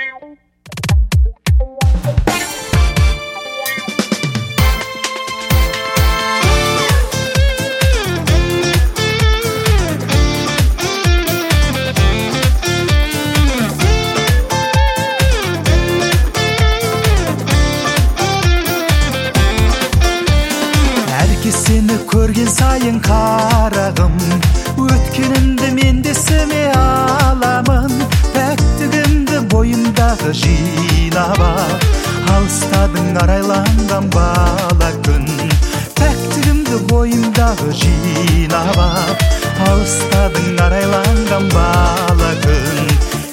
Seni көрген сайын қарағым, өткенімді мен де есіме аламын. Пәктігімді бойымдағы жинап ап, алыстадың арайланған бала күн. Пәктігімді бойымдағы жинап ап, алыстадың арайланған бала күн.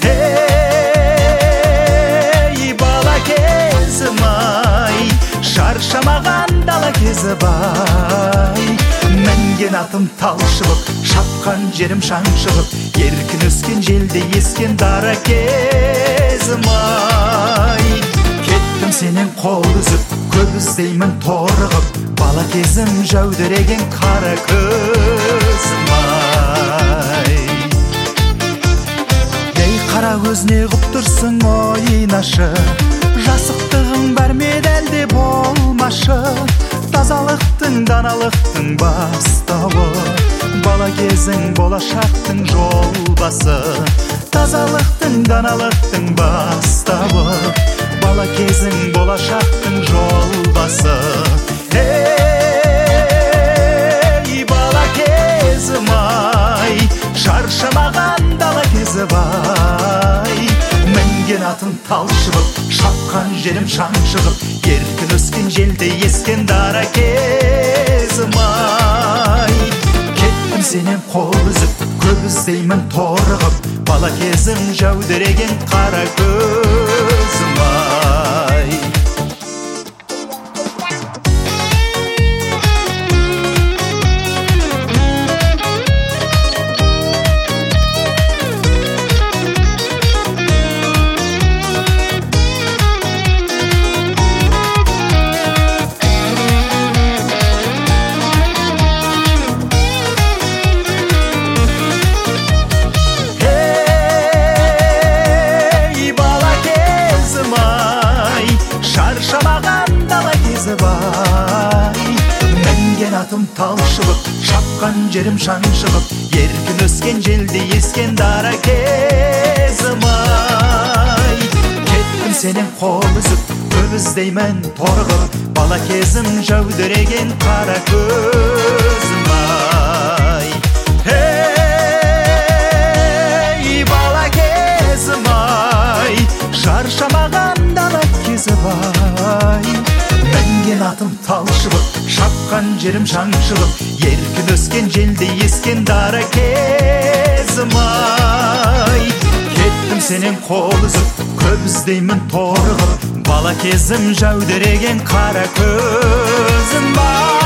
Ей бала кезім ай, шаршамаған дала кезі бай. Мәнген атым талшылып, шапқан жерім шаншылып, еркін өскен желде ескен дара кезім ай. Кеттім сенен қол үзіп, көп іздеймін торығып, бала кезім жәудіреген қара көзім ай. Ей қара көзіне құп тұрсың ойнашы, жасықтығың бар медәлде болмашы. Тазалықтың, даналықтың бастауы, бала кезің болашақтың жолбасы. Тазалықтың, даналықтың бастауы, бала кезің болашақтың жолбасы. Ей бала кезім ай, шаршамаған дала кезі бай. Мәнген атым талшылып, шапқан жерім шаншылып, еркін өскен желде ескен дара кезім ай. Кеттім сенен қол үзіп, көп іздеймін торығып, бала кезім жәудіреген қара көзім ай. Мәнген атым талшылып, шапқан жерім шаншылып, еркін өскен желде ескен дара кезім ай. Кеттім сенен қол үзіп, көп іздеймін торығып, бала кезім жәудіреген қара көзім ай. Ей бала кезім ай, шаршамаған дала кезі бай. Мәнген атым талшылып, шапқан жерім шаншылып, еркін өскен желде ескен дара кезім ай. Кеттім сенен қол үзіп, көп іздеймін торығып, бала кезім жәудіреген қара көзім ай.